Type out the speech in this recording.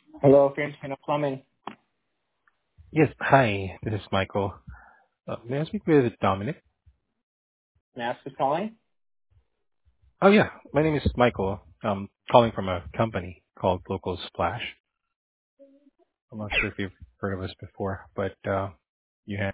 Hello, Filipino Plumbing. Yes. Hi, this is Michael. May I speak with Dominic? May I ask who's calling? Oh, yeah. My name is Michael. I'm calling from a company called Local Splash. I'm not sure if you've heard of us before, but you have